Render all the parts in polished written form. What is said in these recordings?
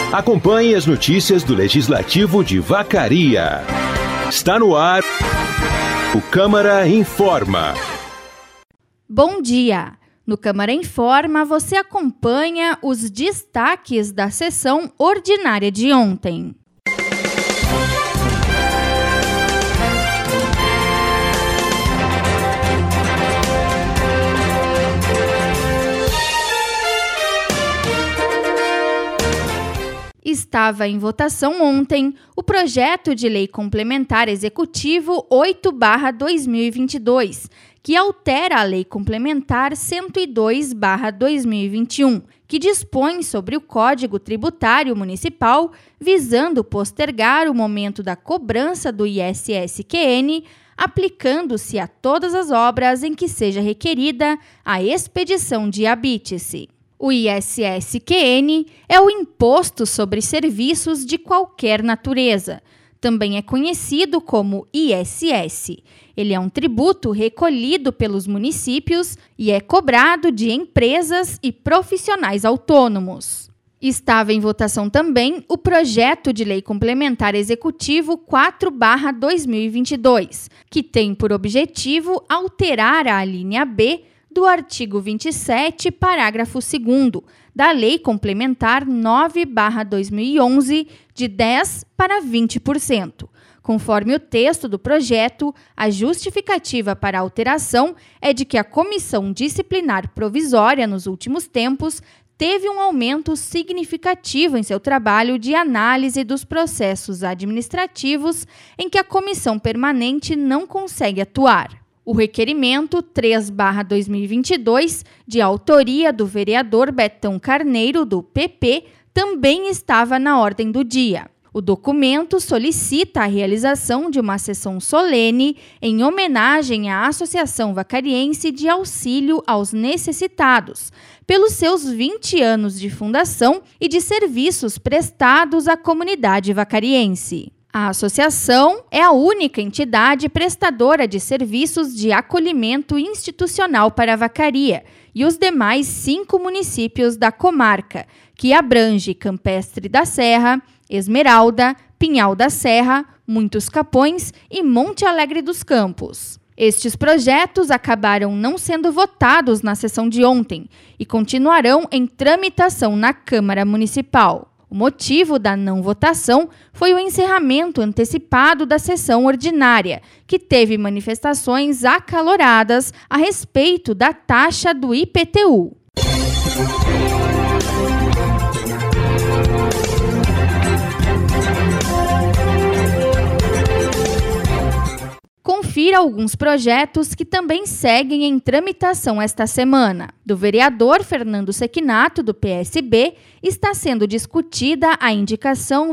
Acompanhe as notícias do Legislativo de Vacaria. Está no ar o Câmara Informa. Bom dia! No Câmara Informa, você acompanha os destaques da sessão ordinária de ontem. Estava em votação ontem o projeto de lei complementar executivo 8/2022, que altera a Lei Complementar 102/2021, que dispõe sobre o Código Tributário Municipal, visando postergar o momento da cobrança do ISS-QN, aplicando-se a todas as obras em que seja requerida a expedição de habite-se. O ISS-QN é o Imposto sobre Serviços de Qualquer Natureza. Também é conhecido como ISS. Ele é um tributo recolhido pelos municípios e é cobrado de empresas e profissionais autônomos. Estava em votação também o projeto de lei complementar executivo 4/2022, que tem por objetivo alterar a alínea B do artigo 27, parágrafo 2º, da Lei Complementar 9/2011, de 10% para 20%. Conforme o texto do projeto, a justificativa para a alteração é de que a Comissão Disciplinar Provisória, nos últimos tempos, teve um aumento significativo em seu trabalho de análise dos processos administrativos em que a Comissão Permanente não consegue atuar. O requerimento 3/2022, de autoria do vereador Betão Carneiro, do PP, também estava na ordem do dia. O documento solicita a realização de uma sessão solene em homenagem à Associação Vacariense de Auxílio aos Necessitados, pelos seus 20 anos de fundação e de serviços prestados à comunidade vacariense. A associação é a única entidade prestadora de serviços de acolhimento institucional para a Vacaria e os demais 5 municípios da comarca, que abrange Campestre da Serra, Esmeralda, Pinhal da Serra, Muitos Capões e Monte Alegre dos Campos. Estes projetos acabaram não sendo votados na sessão de ontem e continuarão em tramitação na Câmara Municipal. O motivo da não votação foi o encerramento antecipado da sessão ordinária, que teve manifestações acaloradas a respeito da taxa do IPTU. Confira alguns projetos que também seguem em tramitação esta semana. Do vereador Fernando Sequinato, do PSB, está sendo discutida a indicação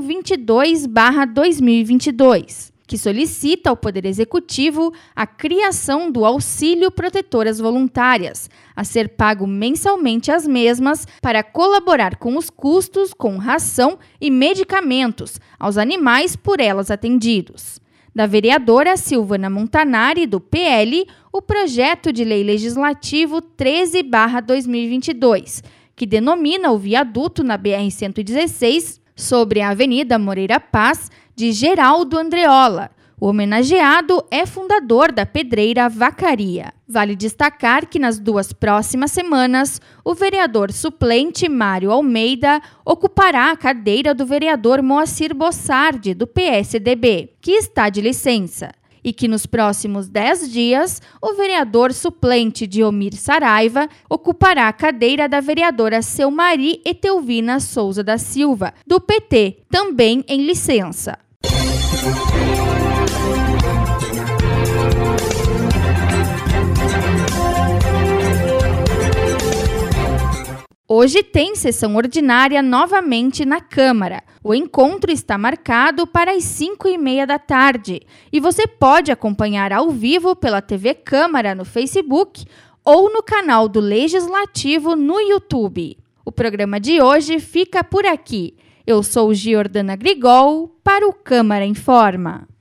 22/2022, que solicita ao Poder Executivo a criação do Auxílio Protetoras Voluntárias, a ser pago mensalmente às mesmas para colaborar com os custos com ração e medicamentos aos animais por elas atendidos. Da vereadora Silvana Montanari, do PL, o projeto de lei legislativo 13/2022, que denomina o viaduto na BR-116 sobre a Avenida Moreira Paz, de Geraldo Andreola. O homenageado é fundador da Pedreira Vacaria. Vale destacar que nas 2 próximas semanas, o vereador suplente Mário Almeida ocupará a cadeira do vereador Moacir Bossardi, do PSDB, que está de licença, e que nos próximos 10 dias, o vereador suplente Diomir Saraiva ocupará a cadeira da vereadora Selmari Etelvina Souza da Silva, do PT, também em licença. Hoje tem sessão ordinária novamente na Câmara. O encontro está marcado para as 5h30 da tarde e você pode acompanhar ao vivo pela TV Câmara no Facebook ou no canal do Legislativo no YouTube. O programa de hoje fica por aqui. Eu sou Giordana Grigol para o Câmara Informa.